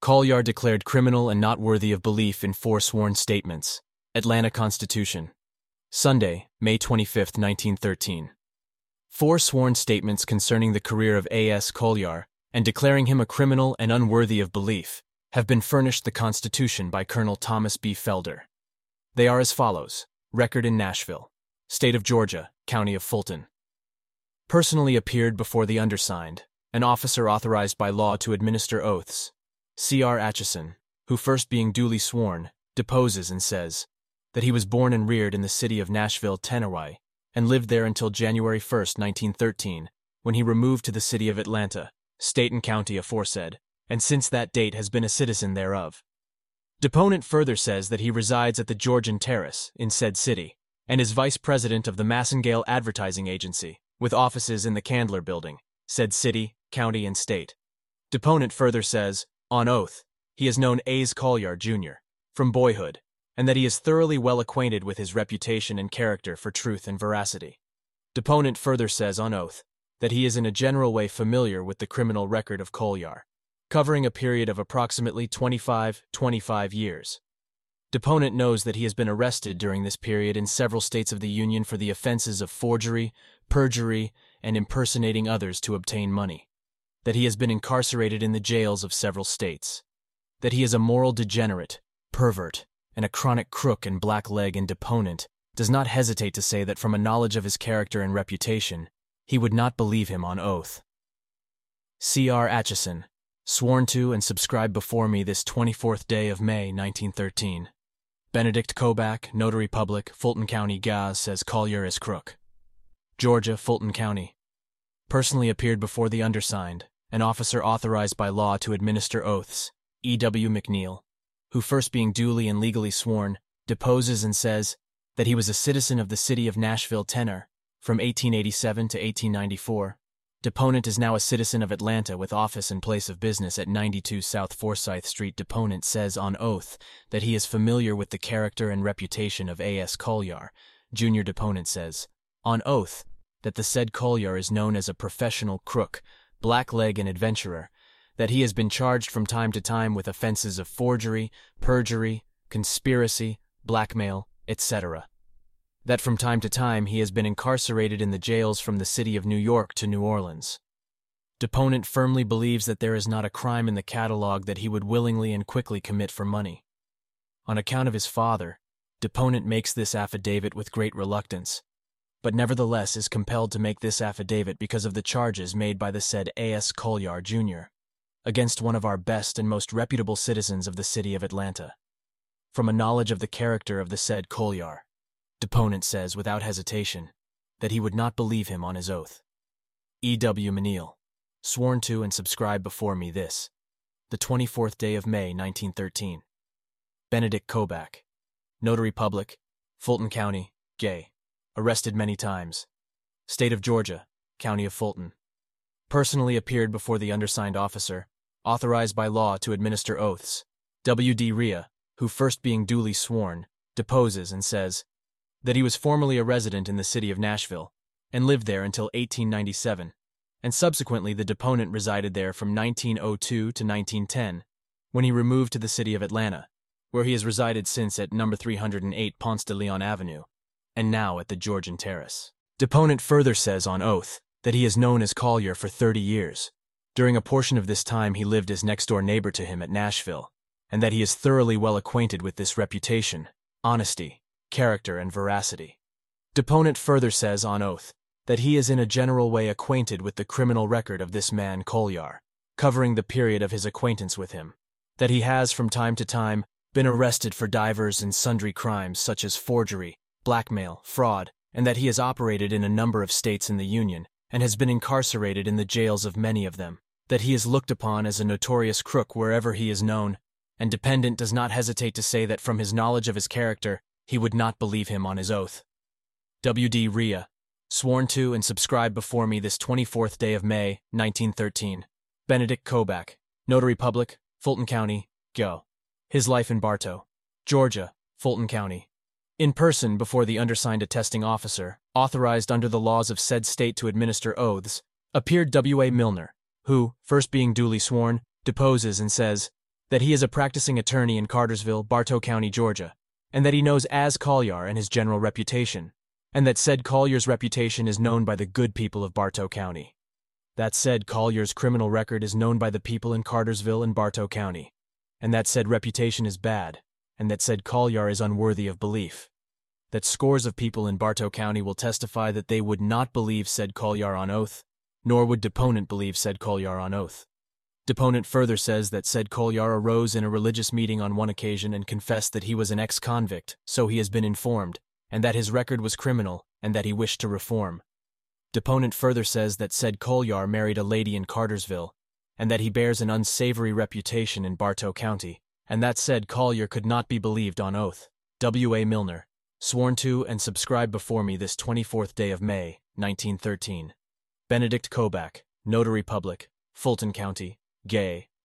Collier declared criminal and not worthy of belief in four sworn statements. Atlanta Constitution. Sunday, May 25, 1913. Four sworn statements concerning the career of A.S. Collier and declaring him a criminal and unworthy of belief have been furnished the Constitution by Colonel Thomas B. Felder. They are as follows. Record in Nashville, State of Georgia, County of Fulton. Personally appeared before the undersigned, an officer authorized by law to administer oaths, C.R. Atchison, who first being duly sworn, deposes and says that he was born and reared in the city of Nashville, Tennessee, and lived there until January 1, 1913, when he removed to the city of Atlanta, state and county aforesaid, and since that date has been a citizen thereof. Deponent further says that he resides at the Georgian Terrace, in said city, and is vice president of the Massengale Advertising Agency, with offices in the Candler Building, said city, county, and state. Deponent further says, on oath, he has known A.S. Collier, Jr., from boyhood, and that he is thoroughly well acquainted with his reputation and character for truth and veracity. Deponent further says on oath that he is in a general way familiar with the criminal record of Collier, covering a period of approximately 25 years. Deponent knows that he has been arrested during this period in several states of the Union for the offenses of forgery, perjury, and impersonating others to obtain money, that he has been incarcerated in the jails of several states, that he is a moral degenerate, pervert, and a chronic crook and blackleg, and deponent does not hesitate to say that from a knowledge of his character and reputation, he would not believe him on oath. C.R. Atchison, sworn to and subscribed before me this 24th day of May, 1913. Benedict Kobach, Notary Public, Fulton County, Gaz, says Collier is crook. Georgia, Fulton County. Personally appeared before the undersigned, an officer authorized by law to administer oaths, E.W. McNeil, who first being duly and legally sworn, deposes and says that he was a citizen of the city of Nashville, Tennessee, from 1887 to 1894. Deponent is now a citizen of Atlanta with office and place of business at 92 South Forsyth Street. Deponent says on oath that he is familiar with the character and reputation of A.S. Collier. Junior Deponent says, on oath, that the said Collier is known as a professional crook, blackleg, and adventurer, that he has been charged from time to time with offenses of forgery, perjury, conspiracy, blackmail, etc., that from time to time he has been incarcerated in the jails from the city of New York to New Orleans. Deponent firmly believes that there is not a crime in the catalog that he would willingly and quickly commit for money. On account of his father, deponent makes this affidavit with great reluctance, but nevertheless is compelled to make this affidavit because of the charges made by the said A.S. Collier, Jr., against one of our best and most reputable citizens of the city of Atlanta. From a knowledge of the character of the said Collier, deponent says without hesitation that he would not believe him on his oath. E.W. McNeil, sworn to and subscribed before me this, the 24th day of May, 1913. Benedict Kobach, Notary Public, Fulton County, Gay, arrested many times. State of Georgia, County of Fulton. Personally appeared before the undersigned officer, authorized by law to administer oaths, W.D. Rhea, who first being duly sworn, deposes and says that he was formerly a resident in the city of Nashville, and lived there until 1897, and subsequently the deponent resided there from 1902 to 1910, when he removed to the city of Atlanta, where he has resided since at No. 308 Ponce de Leon Avenue, and now at the Georgian Terrace. Deponent further says on oath that he is known as Collier for 30 years. During a portion of this time he lived as next-door neighbor to him at Nashville, and that he is thoroughly well acquainted with this reputation, honesty, character, and veracity. Deponent further says on oath that he is in a general way acquainted with the criminal record of this man Collier, covering the period of his acquaintance with him, that he has from time to time been arrested for divers and sundry crimes such as forgery, blackmail, fraud, and that he has operated in a number of states in the Union and has been incarcerated in the jails of many of them, that he is looked upon as a notorious crook wherever he is known, and dependent does not hesitate to say that from his knowledge of his character, he would not believe him on his oath. W.D. Rhea, sworn to and subscribed before me this 24th day of May, 1913. Benedict Kobach, Notary Public, Fulton County, Go. His life in Bartow, Georgia, Fulton County. In person before the undersigned attesting officer, authorized under the laws of said state to administer oaths, appeared W.A. Milner, who, first being duly sworn, deposes and says that he is a practicing attorney in Cartersville, Bartow County, Georgia, and that he knows Az Collier and his general reputation, and that said Collier's reputation is known by the good people of Bartow County. That said Collier's criminal record is known by the people in Cartersville and Bartow County, and that said reputation is bad, and that said Collier is unworthy of belief. That scores of people in Bartow County will testify that they would not believe said Collier on oath, nor would deponent believe said Collier on oath. Deponent further says that said Collier arose in a religious meeting on one occasion and confessed that he was an ex-convict, so he has been informed, and that his record was criminal, and that he wished to reform. Deponent further says that said Collier married a lady in Cartersville, and that he bears an unsavory reputation in Bartow County, and that said Collier could not be believed on oath. W.A. Milner, sworn to and subscribed before me this 24th day of May, 1913. Benedict Kobach, Notary Public, Fulton County, Gay,